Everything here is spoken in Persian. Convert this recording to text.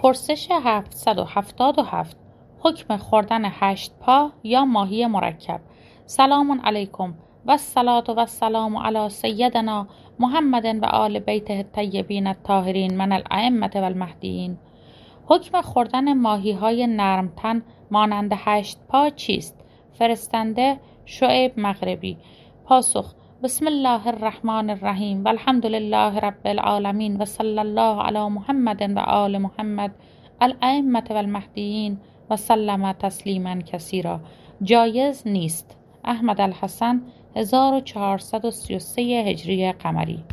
پرسش 777. حکم خوردن 8 پا یا ماهی مرکب. سلام علیکم و الصلاة و السلام علی سیدنا محمد و آل بیته الطیبین الطاهرین من الائمة و المهدیین. حکم خوردن ماهی‌های نرمتن مانند 8 پا چیست؟ فرستنده شعیب مغربی. پاسخ: بسم الله الرحمن الرحیم و الحمد لله رب العالمین و صلی الله علی محمد و آل محمد الائمة و المهدیین و سلم تسلیما کثیرا. جایز نیست. احمد الحسن 1433 هجری قمری.